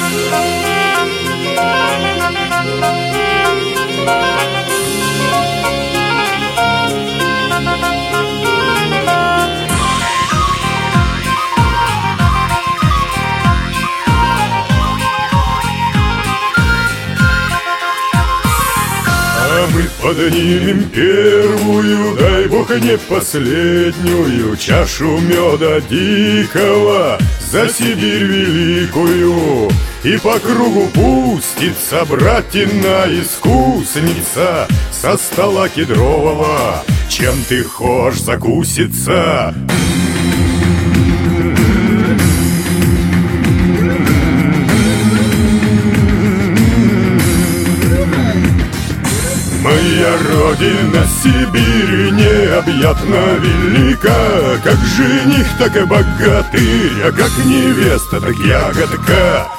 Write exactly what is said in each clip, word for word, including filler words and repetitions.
Мы поднимем первую, дай бог не последнюю, чашу меда дикого за Сибирь великую. И по кругу пустится братина искусница со стола кедрового. Чем ты хошь закуситься? Моя родина Сибирь необъятно велика, как жених, так и богатырь, а как невеста, так ягодка.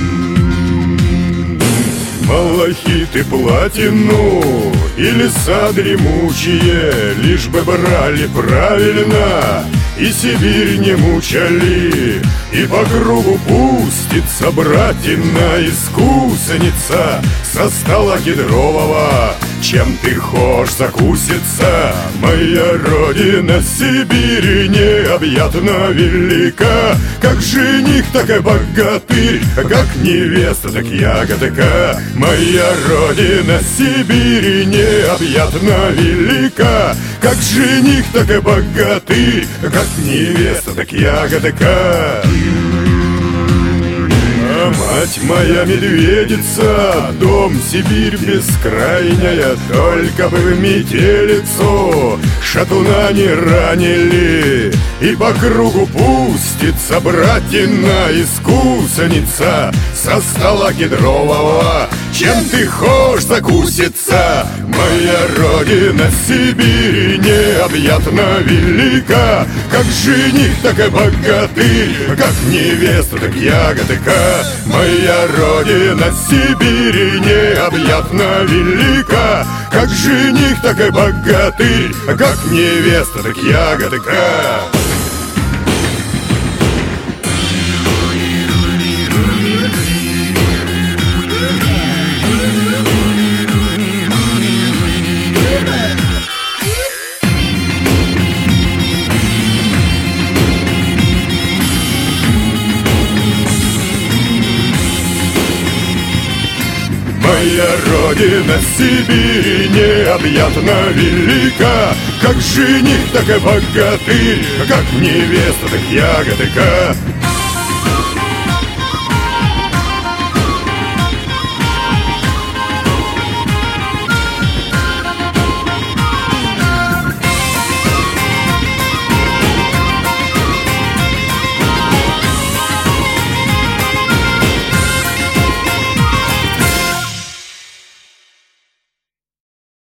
Малахит и платину и леса дремучие, лишь бы брали правильно и Сибирь не мучали. И по кругу пустится братина искусница со стола кедрового. Чем ты хошь закуситься? Моя родина Сибирь необъятно велика, как жених, так и богатырь, как невеста, так ягодка. Моя родина Сибирь необъятно велика, как жених, так и богатырь, как невеста, так ягодка. Мать моя медведица, дом Сибирь бескрайняя, только бы в метелицу шатуна не ранили. И по кругу пустится братина искусница со стола кедрового. Чем ты хошь закуситься? Моя родина Сибирь необъятно велика, как жених, так и богатырь, как невеста, так ягодка. Моя родина Сибирь необъятно велика, как жених, так и богатырь, как невеста, так ягодка. Моя родина Сибирь необъятно велика, как жених, так и богатырь, как невеста, так ягодка.